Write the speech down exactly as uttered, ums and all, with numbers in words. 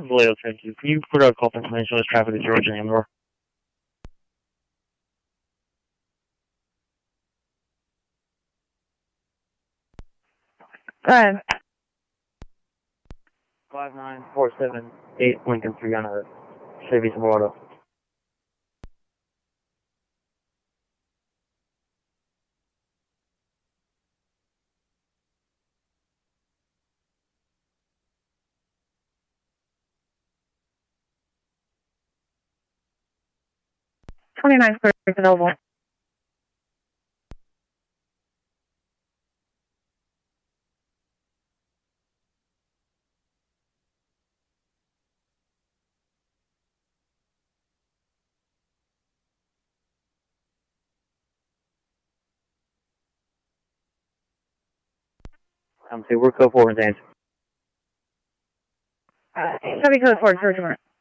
Vallejo Train two. Can you put out a call for information on this traffic at Georgia and Amador? Go ahead. five nine four seven eight Lincoln three on a Chevy Silverado. twenty-nine square is available. I'm saying we're code four and James. Uh, Chevy code for Georgia.